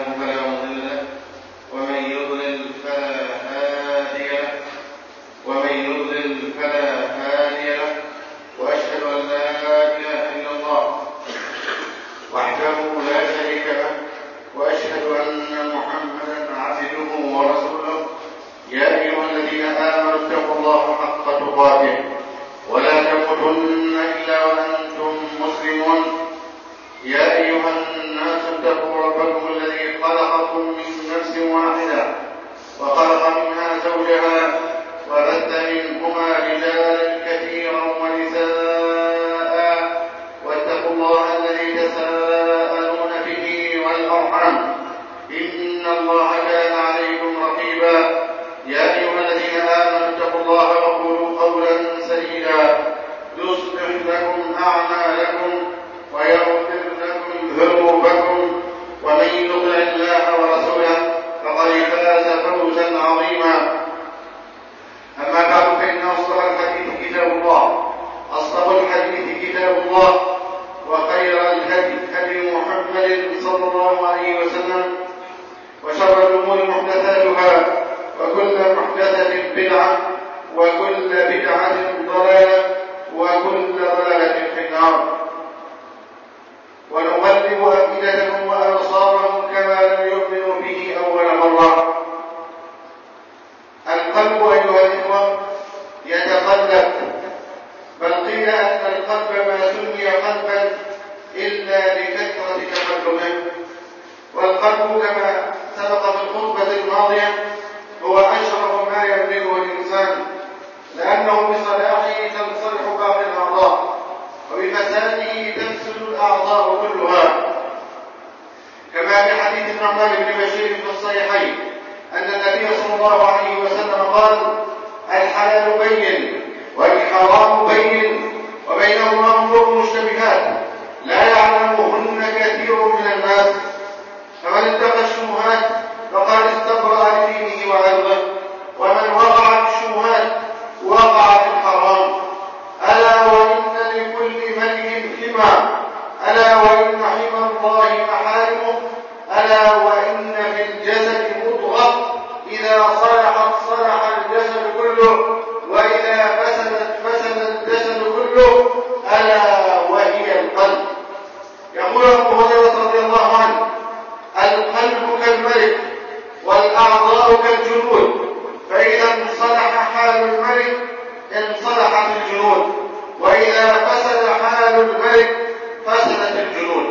فلا مضل له ومن يضلل فلا هادي له وأشهد أن لا إله إلا الله وحده لا شريك له وأشهد أن محمدا عبده ورسوله. يا أيها الذين آمنوا اتقوا الله حق تقاته ولا تموتن إلا وأنتم مسلمون. يا أيها الناس اتقوا ربكم الذي خلقكم من نفس واحدة وخلق منها زوجها وبث منهما رجالا كثيرا ونساء واتقوا الله الذي تساءلون به والأرحام إن الله كان عليكم رقيبا. يا أيها الذين آمنوا اتقوا الله وقولوا قولا سديدا يصلح لكم أعمالكم ويغفر لكم ذنوبكم ومن يطع الله ورسوله فقد فاز فوزا عظيما. أما بعد فإن أصدق الحديث كتاب الله وخير الهدي هدي محمد صلى الله عليه وسلم وشر الأمور محدثاتها وكل محدثة بدعة وكل بدعة ضلالة وكل ضلالة في النار. ونغلب أفئدتهم وأبصارهم كما لم يؤمنوا به أول مرة. القلب أيها الإخوة يتقلب، بل قيل أن القلب ما سمي قلبا إلا لكثرة تقلبه. والقلب كما سبق في الخطبة الماضية هو أشرف ما يملكه الإنسان، لأنه بصلاحه تنصلح باقي الأعضاء وبفساده تفسد الأعضاء كلها، كما في حديث النعمان بن بشير في الصحيحين أن النبي صلى الله عليه وسلم قال: الحلال بين والحرام بين وبينهما أمور مشتبهات لا يعلمهن كثير من الناس، فمن اتقى الشبهات فقد استبرأ لدينه وعرضه، ومن وقع في الشبهات وقع في الحرام. ألا وإن لكل ملك حمى، ألا وإن حمى الله محارمه، ألا وإن في الجسد مضغة إذا صلحت صلح الجسد كله وإذا فسدت فسد الجسد كله، ألا وهي القلب. يقول أبو هريرة رضي الله عنه: القلب كالملك والأعضاء كالجنود، فإذا انصلح حال الملك انصلحت الجنود، وإذا فسد حال الملك فسدت الجنود.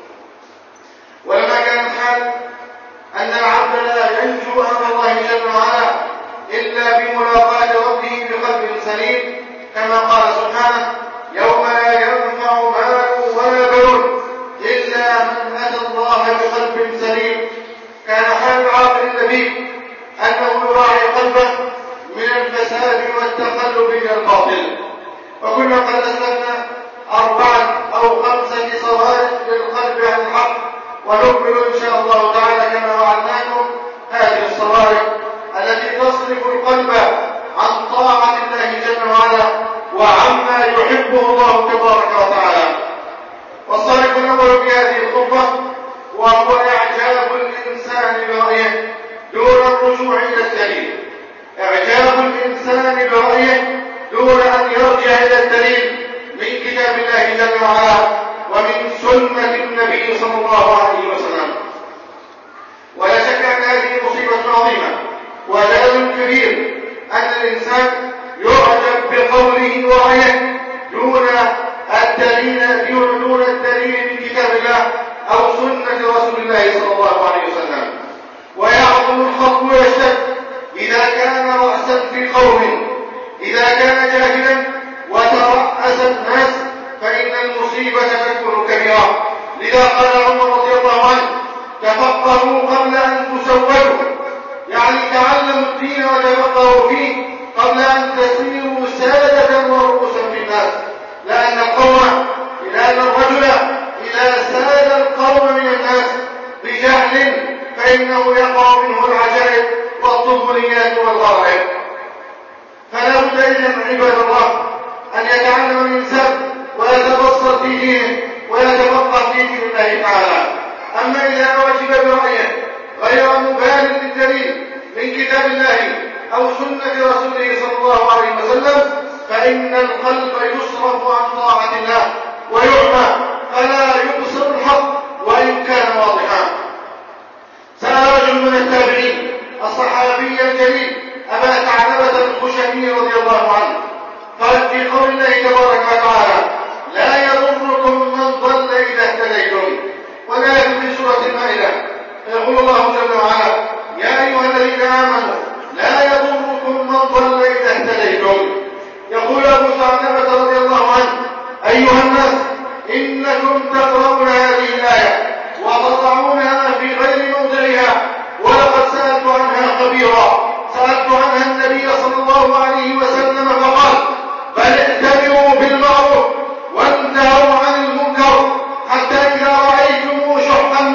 ولما كان الحال أن العبد لا ينجو أمام الله جل وعلا إلا بملاقاة ربه بقلب سليم، كما قال سبحانه: يوم لا ينفع مال ولا بنون إلا من أتى الله بقلب سليم. كان حال العاقل اللبيب أنه يراعي قلبه من الفساد والتقلب إلى الباطل. وكنا قد أسلمنا 4 أو 5 صوارف للقلب عن الحق، ونكمل إن شاء الله تعالى كما وعدناكم هذه الصوارف التي تصرف القلب عن طاعة الله جل وعلا وعما يحبه الله تبارك وتعالى. والصارف الأول في هذه الخطبة وهو إعجاب الإنسان برأيه دون الرجوع إلى الدليل. إعجاب الإنسان برأيه دون أن يرجع إلى الدليل من كتاب الله جل وعلا ومن سنة النبي صلى الله عليه وسلم. ولا شك أن هذه مصيبة عظيمة وداء كبير أن الإنسان يعجب بقوله ورأيه دون الدليل من كتاب الله أو سنة رسول الله صلى الله عليه وسلم. ويعظم الخط ويشتد إذا كان رأسا في قوم، إذا كان جاهلا وترأس الناس فإن المصيبة تكون كبيرة. لذا قال عمر رضي الله عنه: تفقهوا قبل أن تسودوا، يعني تعلموا الدين وتفقهوا فيه قبل أن تصيروا سادة ورؤوسا في الناس. لأن الرجل إذا ساد القوم من الناس بجهل فإنه يقع منه العجائب والطفوليات والغرائب. فلا بد إذن عباد الله أن يتعلم الإنسان ويتبصر في دينه ويتفقه في دين الله تعالى. أما إذا أعجب برأيه غير مبال للدليل من كتاب الله أو سنة رسوله صلى الله عليه وسلم، فإن القلب يصرف عن طاعة الله ويعمى فلا يبصر الحق وإن كان واضحا. سأل رجل من التابعين الصحابي الجليل أبا ثعلبة الخشني رضي الله عنه قال في قول الله تبارك وتعالى: لا يضركم من ضل إذا اهتديتم، ولكن في سورة المائدة يقول الله جل وعلا: يا أيها الذين آمنوا لا يضركم من ضل إذا اهتديتم. يقول أبو ثعلبة رضي الله عنه: أيها الناس، إنكم تقرؤون هذه الآية وتضعونها في غير موضعها، ولقد سألت عنها خبيرا، سألت عنها النبي صلى الله عليه وسلم فقال: بل ائتمروا بالمعروف وانتهوا عن المنكر حتى إذا رأيتموا شحا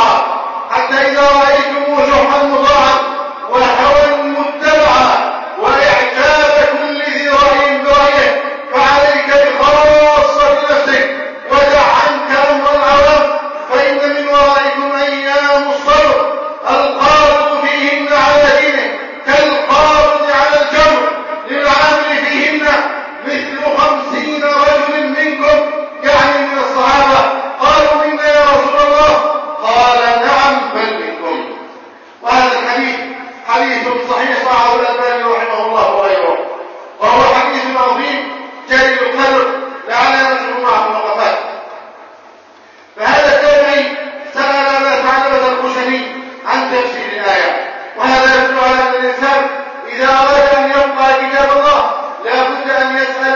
مطاعا وهوى متبعا وإعجاب كل ذي رأي برأيه، فعليك بخاصة نفسك ودع عنك أمر العوام، فإن من ورائكم أيام الصبر القابض فيهن على دينه كالقابض على الجمر، للعامل فيهن مثل 50 رجل منكم، يعني من الصحابة. قالوا: منا يا رسول الله؟ قال: نعم، بل منكم. وهذا الحديث حديث صحيح صححه الألباني رحمه الله وغيره، وهو حديث عظيم جليل القدر لعلنا نذكر معه وقفات. فهذا التابعي سأل أبا ثعلبة الخشني عن تفسير الآية، وهذا يدل على أن الإنسان إذا أراد أن يبقى كتاب الله لا بد أن يسأل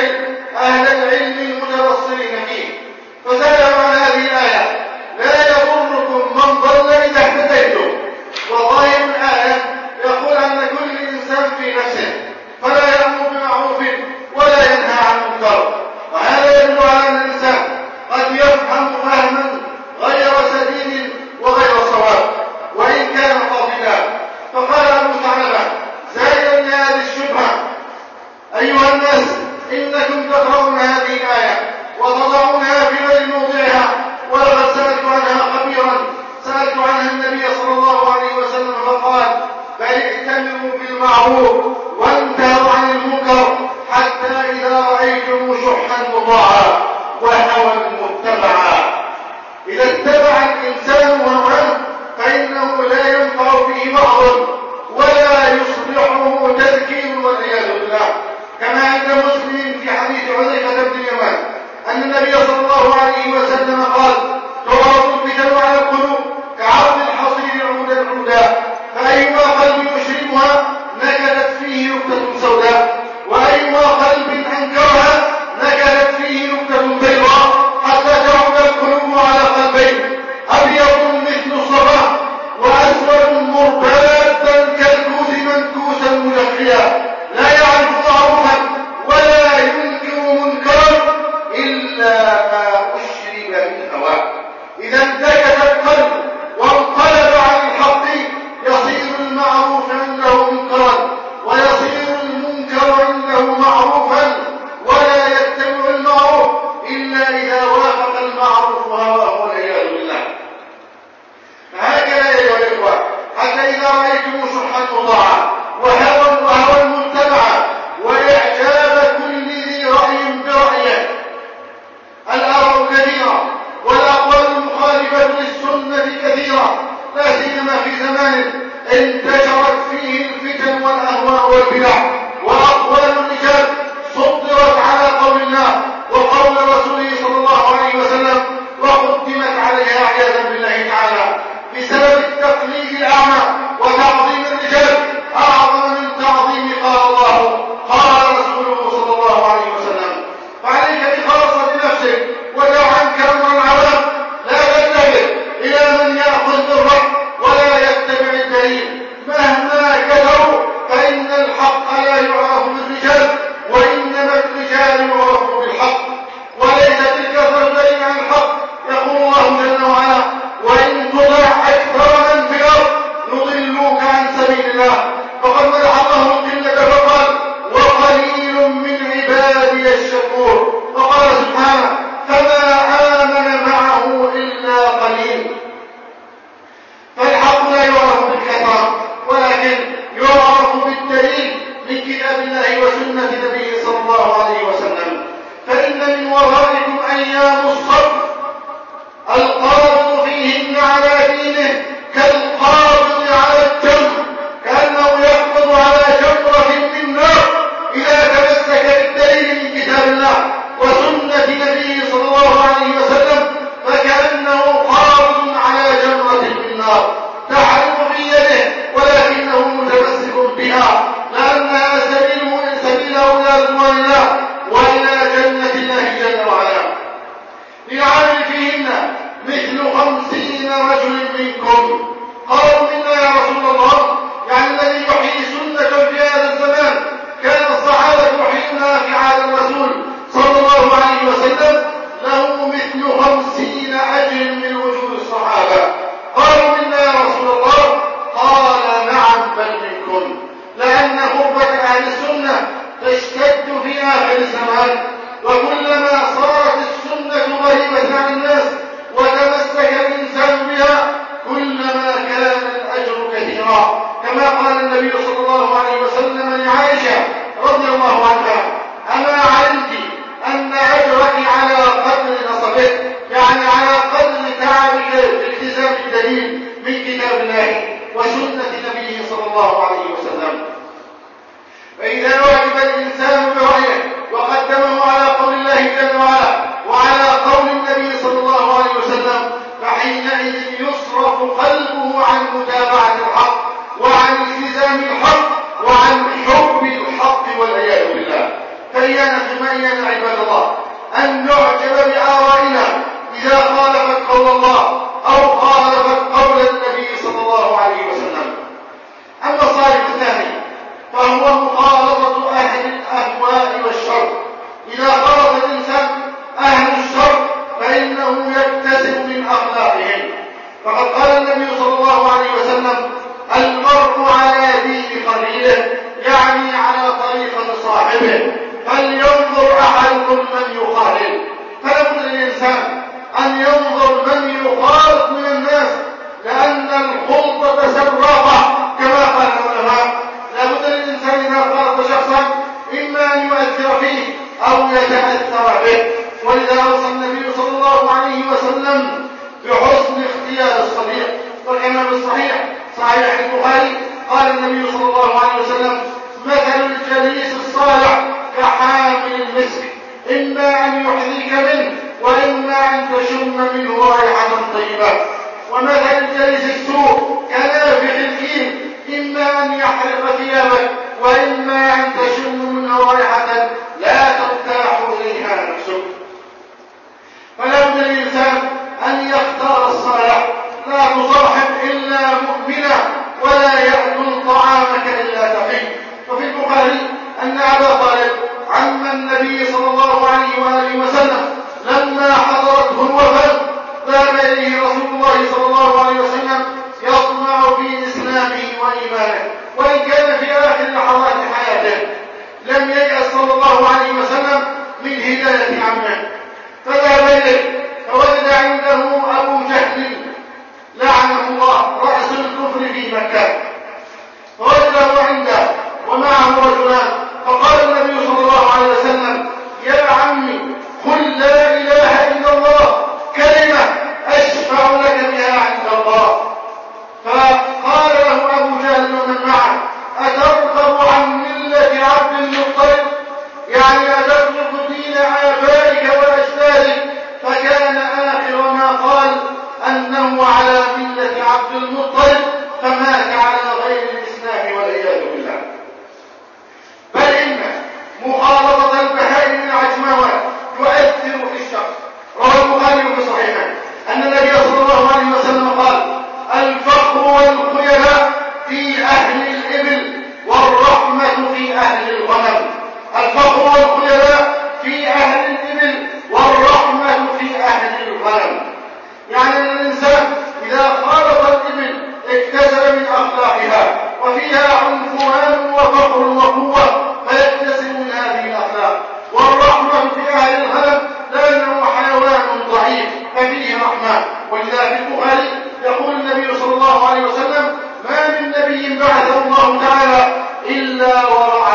أهل العلم المتبصرين فيه. فسألوا عن هذه الآية: لا يضركم من ضل إذا اهتديتم. وظاهر الآية يقول أن كل إنسان في نفسه، فلا يأمر بمعروف ولا ينهى عن منكر، وهذا يدل على أن الإنسان قد يفهم فهما غير سديد وغير صواب وإن كان قاصدا. فقال أبو ثعلبة زائدا لهذه الشبهة: أيها الناس، إنكم تقرؤون هذه الآية وتضعونها في غير موضعها، ولقد سألت عنها خبيرا، سألت عنها النبي صلى الله عليه وسلم فقال: بل ائتمروا بالمعروف وانتهوا عن المنكر حتى إذا رأيتم شحا مطاعا وهوى متبعا. إذا اتبع الإنسان هواه فإنه لا ينفع فيه وعظ ولا يصلحه تذكير والعياذ بالله، كما عند مسلم في حديث حذيفة بن اليمان أن النبي صلى الله عليه وسلم قال: تعرض الفتن على القلوب كعرض الحصير عودا عودا، فأيما قلب يشربها نكدت فيه نكتة سوداء، وأيما قلب أنكرها نكدت فيه نكتة بيضاء، حتى تعود القلوب على قلبين: أبيض مثل الصباح وأسود مربادا كالكوز منكوسا مجفيا، لا يعرف معروفا ولا ينكر منكرا إلا ما أشرب من هواه. إذا انتكس القلب وانقلب عن الحق يصير المعروف عنده منكرا ويصير المنكر عنده معروفا، ولا يتبع المعروف إلا إذا وافق المعروف هواه والعياذ بالله. فهكذا أيها الإخوة، حتى إذا رأيتم شحا مطاعا وهوى متبعا وإعجاب كل ذي رأي برأيه. الآراء كثيرة والأقوال المخالفة للسنة كثيرة، لا سيما في زمان انتشرت فيه الفتن والأهواء والبدع، وأقوال الرجال صدرت على قول الله وقول رسوله صلى الله عليه وسلم وقدمت عليها عياذا بالله تعالى بسبب التقليد الأعمى وتعظيم الرجال أعظم من تعظيم قال الله قال رسوله صلى الله عليه وسلم. فعليك بخاصة نفسك ودع عنك أمر العوام، لا تلتفت إلى من يأخذ بالرأي ولا يتبع الدليل مهما كثروا، فإن الحق لا يعرف بالرجال وإنما الرجال يعرفوا بالحق، وليست الكثرة دليل عن الحق. يقول الله جل وعلا: وإن تطع أكثر من في الأرض يضلوك عن سبيل الله. فقد مدح الله القلة فقال: وقليل من عبادي الشكور. وقال سبحانه: فما آمن معه إلا قليل. فالحق لا للعمل فيهن مثل 50 رجل منكم. قالوا منا يا رسول الله، يعني الذي يحيي سنة في هذا الزمان كان الصحابة يحيونها في عهد الرسول صلى الله عليه وسلم، له مثل 50 أجر من وجود الصحابة. قالوا منا يا رسول الله، قال نعم بل منكم، لأن غربة أهل السنة تشتد في آخر الزمان، وكلما صارت السنة غريبة عن الناس وتمسك الإنسان بها كلما كان الأجر كثيرا، كما قال النبي صلى الله عليه وسلم لعائشة رضي الله عنها: أما علمت أن أجرك على قدر نصبك، يعني على قدر تعبك بالتزام الدليل من كتاب الله وسنة نبيه صلى الله عليه وسلم. فإذا وجب الإنسان برأيه وقدمه على قول الله جل وعلا وعلى قول النبي صلى الله عليه وسلم، فحينئذ يصرف قلبه عن متابعة الحق وعن التزام الحق وعن حب الحق والعياذ بالله. فإيانا عباد الله أن نعجب بآرائنا إذا خالفت قول الله أو خالفت قول النبي صلى الله عليه وسلم. أما الصالح الثاني فهو مخالطة أهل الأهواء والشر. إذا خالط الإنسان أهل الشر فإنه يكتسب من أخلاقهم، فقد قال النبي صلى الله عليه وسلم: المرء على دين خليله، يعني على طريقة صاحبه، فلينظر أحدكم من يخالل. فلابد للإنسان أن ينظر من يخالط من الناس، لأن الخلطة سراقة كما قال العلماء. لابد للإنسان إذا خالط شخصا إما أن يؤثر فيه أو يتأثر به، ولذا أوصى النبي صلى الله عليه وسلم بحسن اختيار الصديق. وكما في صحيح البخاري قال النبي صلى الله عليه وسلم: مثل الجليس الصالح كحامل المسك، إما أن يحذيك منه وإما أن تشم منه رائحة طيبة، ومثل الجليس السوء كنافخ الكيل، إما أن يحرق ثيابك وإما أن تشم منه رائحة لا ترتاح إليها نفسك. فلا بد للإنسان أن يختار الصالح، لا تصاحب إلا مؤمنا ولا يأكل طعامك إلا تقي. وفي البخاري أن أبا طالب عم النبي صلى الله عليه وآله وسلم لما حضرته الوفاة ذهب إليه رسول الله صلى الله عليه وسلم يطمع في إسلامه وإيمانه، وإن كان في آخر لحظات حياته. لم ييأس صلى الله عليه وسلم من هداية عمه، فذهب إليه فوجد عنده أبو جهل لعنه الله رأس الكفر في مكة، فوجده عنده ومعه رجلان، فقال النبي صلى الله عليه وسلم: يا عمي قل لا إله إلا الله، كلمة أشفع لك بها عند الله. فقال له أبو جهل ومن معه: أترغب عن ملة عبد المطلب، يعني أترغب دين آبائك وأجدادك؟ فكان آخر ما قال أنه على ملة عبد المطلب، فمات على غير الإسلام والعياذ بالله. بل إن مخالطة البهائم العجماوات تؤثر في الشخص. روى البخاري في صحيحه أن النبي صلى الله عليه وسلم قال: الفقر والخيلاء في أهل الإبل والرحمة في أهل الغنم. الفقر والخيلاء في أهل الإبل والرحمة في أهل الغنم، يعني الإنسان إذا خالط الإبل اكتسب من أخلاقها، وفيها عنفوان وفقر وقوة فيكتسب من هذه الأخلاق. والرحمة في أهل الغنم لأنه حيوان ضعيف ففيه رحمة. ولذا في البخاري يقول النبي صلى الله عليه وسلم: ما من نبي بعثه الله تعالى إلا ورعى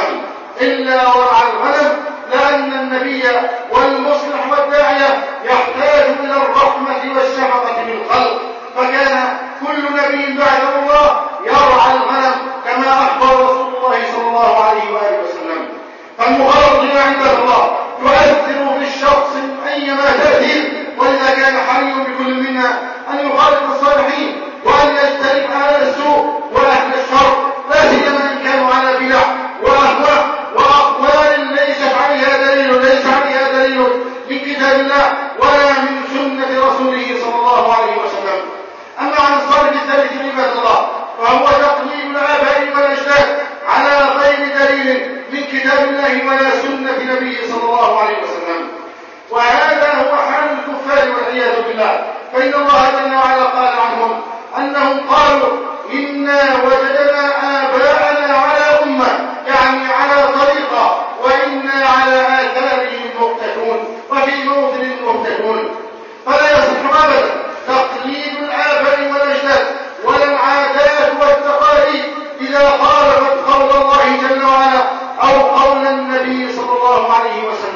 الغنم، لأن النبي والمصلح والداعية يحتاج إلى الرحمة والشفقة بالخلق، فكان كل نبي بعثه الله يرعى الغنم كما أخبر رسول الله صلى الله عليه وآله وسلم. فالمخالطة عند الله تؤثر في الشخص أيما تأثير، ولذا كان حري بكل منا أن يخالط الصالحين وأن يجتنب أهل السوء وأهل الشر، لا سيما إن كانوا على بدع وأهواء وأقوال ليس عليها دليل من كتاب الله ولا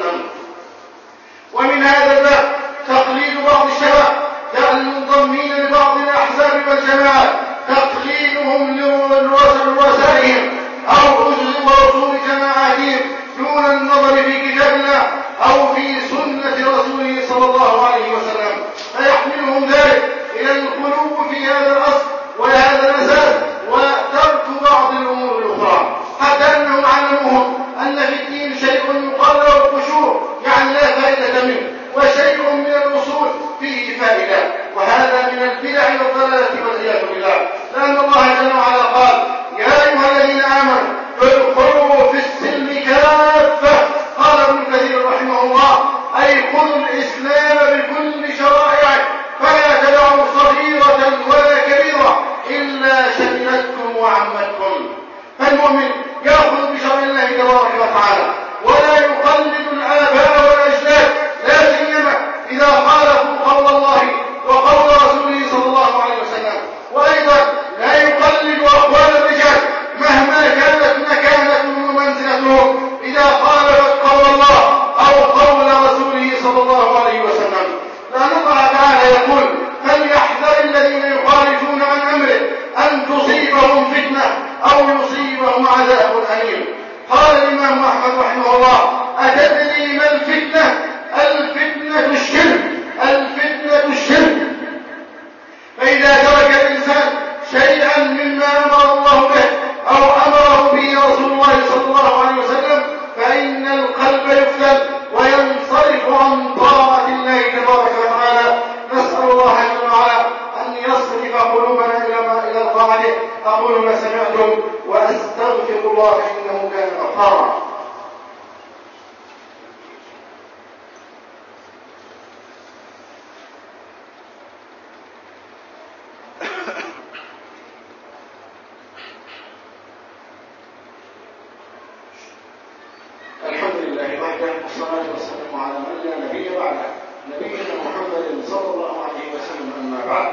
وسلم. ومن هذا الباب تقليد بعض الشباب المنضمين لبعض الأحزاب والجماعات، تقليدهم لرؤسائهم أو رسول جماعاتهم دون النظر في كتاب الله أو في سنة رسوله صلى الله عليه وسلم، فيحملهم ذلك إلى الخلو في هذا الأصل وهذا الأساس وترك بعض الأمور الأخرى، حتى أنهم علموهم أن في الدين شيء يقرر الخشوع يعني لا فائدة منه، وشيء من الأصول فيه فائدة، وهذا من البدع والضلالة والعياذ بالله، لأن الله جل وعلا قال: يا أيها الذين آمنوا ادخلوا في السلم كافة. قال ابن كثير رحمه الله: أي خذوا الإسلام بكل شرائعه فلا تدعوا صغيرة ولا كبيرة إلا شملتكم وعمتكم. فالمؤمن يأخذ بشرع الله تبارك وتعالى ولا يقلد الآباء والأجداد، لا سيما إذا خالفوا قول الله وقول رسوله صلى الله عليه وسلم، وأيضا لا يقلد أقوال الرجال مهما كانت مكانتهم ومنزلتهم إذا خالفت قول الله أو قول رسوله صلى الله عليه وسلم، لأن الله تعالى يقول: فليحذر الذين يخالفون عن أمره أن تصيبهم فتنة أو يصيبهم عذاب أليم. قال الإمام أحمد رحمه الله: أتدري ما الفتنة؟ الفتنة الشرك، الفتنة الشرك. فإذا ترك الإنسان شيئا مما أمر الله به أو أمره به رسول الله صلى الله عليه وسلم فإن القلب يفتن وينصرف عن طاعة الله تبارك وتعالى. نسأل الله جل وعلا أن يصرف قلوبنا إلى طاعته. أقول ما سمعتم وأستغفر الله إنه كان غفارا. الحمد لله وحده والصلاة والسلام على من لا نبي بعده، نبينا محمد صلى الله عليه وسلم. أما بعد،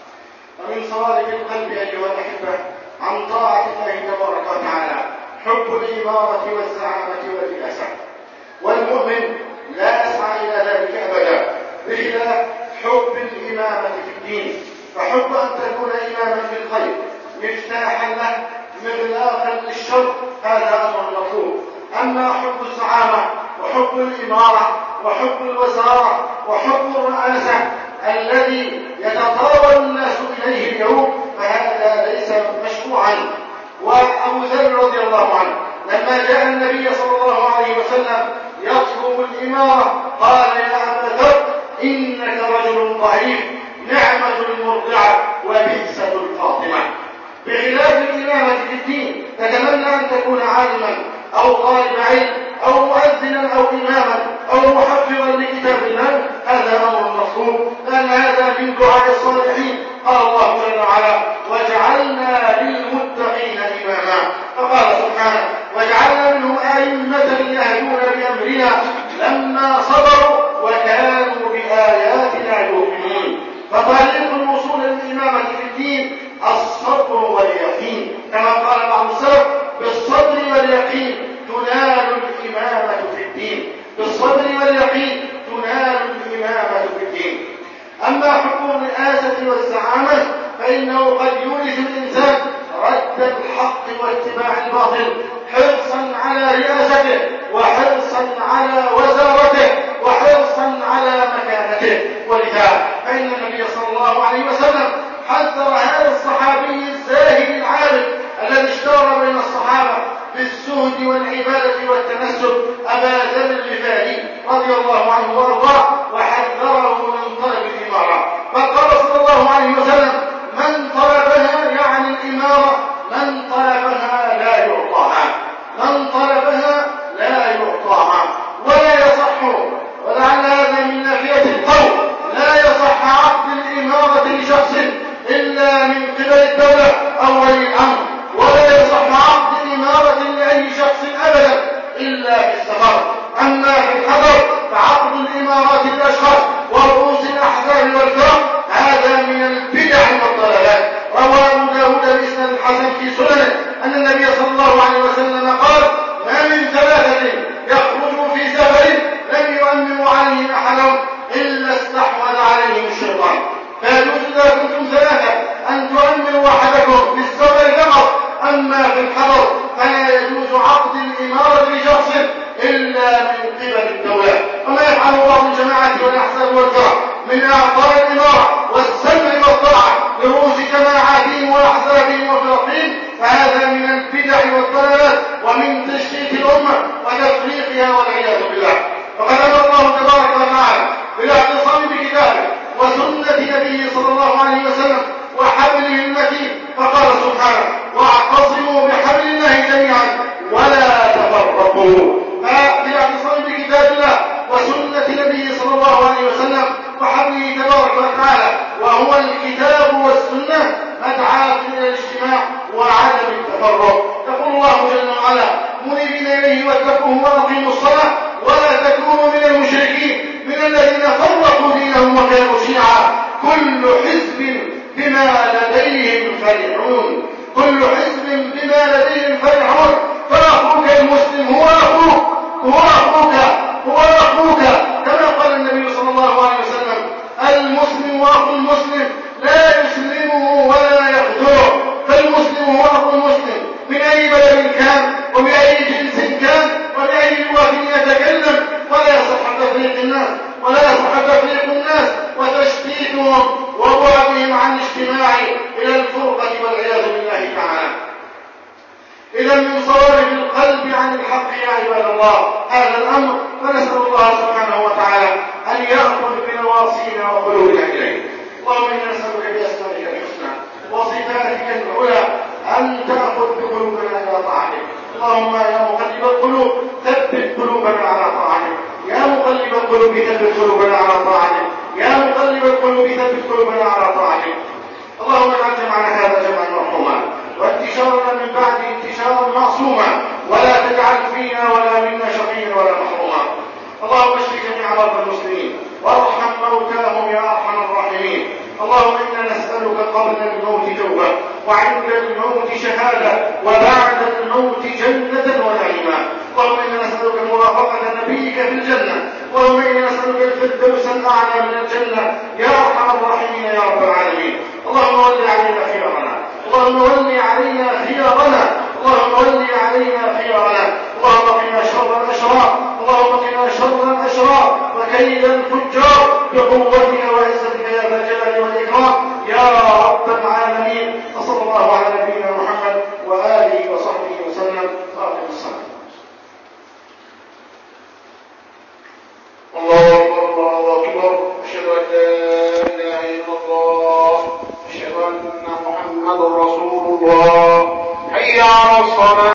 ومن صوارف القلب أيها الأحبة عن طاعة الله تبارك وتعالى حب الإمارة والزعامة والرئاسة، والمؤمن لا يسعى إلى ذلك أبدا بخلاف حب الإمامة في الدين، فحب أن تكون إماما في الخير مفتاحا له مغلاقا للشر هذا أمر مطلوب. أما حب الزعامة وحب الإمارة وحب الوزارة وحب الرئاسة الذي يتطاول الناس إليه اليوم فهذا ليس مشروعا. وأبو ذر رضي الله عنه لما جاء النبي صلى الله عليه وسلم يطلب الإمارة قال: يا أبا ذر إنك رجل ضعيف، نعمة المرضعة وبئسة الفاطمة. بخلاف الإمامة في الدين تتمنى أن تكون عالما أو طالب علم أو مؤذنا أو إماما أو محفظا لكتاب الله، هذا أمر مطلوب، لأن هذا من دعاء الصالحين. قال الله جل وعلا: وجعلنا للمتقين إماما. فقال سبحانه: وجعلنا منهم أئمة يهدون بأمرنا لما صبروا وكانوا بآياتنا يؤمنون. فطريق الوصول للإمامة في الدين الصبر واليقين، كما قال بعض السلف: بالصبر واليقين تنال الإمامة في الدين، بالصبر واليقين تنال الإمامة في الدين. أما حب الرئاسة والزعامة فإنه قد يورث الإنسان رد الحق واتباع الباطل، حرصا على رئاسته وحرصا على وزارته وحرصا على مكانته. ولذا فإن النبي صلى الله عليه وسلم حذر هذا الصحابي الزاهد العابد الذي اشتهر بين الصحابة بالزهد والعبادة والتنسك أبا ذر الغفاري رضي الله عنه وارضاه، وحذره من طلب الإمارة. فقال صلى الله عليه وسلم: من طلبها يعني الإمارة، من طلبها لا يعطاها، من طلبها لا يعطاها. ولا يصح، ولعل هذا من نافية القول، لا يصح عقد الإمارة لشخص إلا من قبل الدولة أو ولي الأمر، ولا يصح عقد الإمارة لأي شخص أبدا إلا في السفر. أما في الحضر فعقد الإمارات للأشخاص ورؤوس الأحزاب والفرق هذا من البدع والضلالات. روى أبو داود بإسناد الحسن في سننه أن النبي صلى الله عليه وسلم قال: ما من ثلاثة يخرجوا في سفر وحال بعض الجماعات والأحزاب والفرق من أعطاء الإمارة والسمع والطاعة لرؤوس جماعاتهم وأحزابهم وفرقهم، فهذا من البدع والضلالات ومن تشتيت الأمة وتفريقها والعياذ بالله. وقد أمر الله تبارك وتعالى بالاعتصام بكتابه وسنة نبيه صلى الله عليه وسلم وحبله المتين، فقال سبحانه: واعتصموا بحبل الله جميعا ولا تفرقوا. فبالاعتصام بكتاب الله وسنة نبيه صلى الله عليه وسلم وحبله تبارك وتعالى وهو الكتاب والسنة مدعاة إلى الاجتماع وعدم التفرق. يقول الله جل وعلا: منيبين إليه واتقوه وأقيموا الصلاة ولا تكونوا من المشركين من الذين فرقوا دينهم وكانوا شيعا كل حزب بما لديهم فرحون. كل حزب بما لديهم فرحون. فأخوك المسلم هو أخوك كما قال النبي صلى الله عليه وسلم: المسلم وأخو المسلم لا يسلمه ولا يخذله. فالمسلم هو أخو المسلم من أي بلد كان وبأي جنس كان وبأي لغة يتكلم، ولا يصح تفريق الناس وتشتيتهم وبعدهم عن الاجتماع إلى الفرقة والعياذ بالله تعالى. إذا من صوارف القلب عن الحق يا عباد الله هذا الأمر، فنسأل الله سبحانه وتعالى أن يأخذ بنواصينا وقلوبنا إليه. اللهم إنا نسألك بأسمائك الحسنى وصفاتك العلى أن تأخذ بقلوبنا إلى طاعتك. اللهم يا مقلب القلوب ثبت قلوبنا على طاعتك. يا مقلب القلوب ثبت قلوبنا على طاعتك. يا مقلب القلوب ثبت قلوبنا على طاعتك. اللهم اجعل جمعنا هذا جمعا مرحوما وانتشارنا من بعد انتشارا معصوما، ولا تجعل فينا ولا منا شقيا ولا محروما. اللهم اشف جميع مرضى المسلمين وارحم موتاهم يا ارحم الراحمين. اللهم انا نسالك قبل الموت توبه وعند الموت شهاده وبعد الموت جنه ونعيما. اللهم انا نسالك مرافقه نبيك في الجنه. اللهم انا نسالك الفردوس الاعلى من الجنه يا ارحم الراحمين يا رب العالمين. اللهم ول علينا خيارنا. اللهم ول علينا خيارنا. اللهم ول علينا خيارنا. اللهم قنا شر الاشرار. اللهم قنا شر الاشرار وكيد الفجار بقوتك وعزتك يا ذا الجلال والاكرام يا رب العالمين. وصلى الله على نبينا محمد واله وصحبه وسلم. واقم الصلاه. الله اكبر الله اكبر. اشهد ان لا اله الا الله. اشهد ان محمد رسول الله. حي على الصلاه.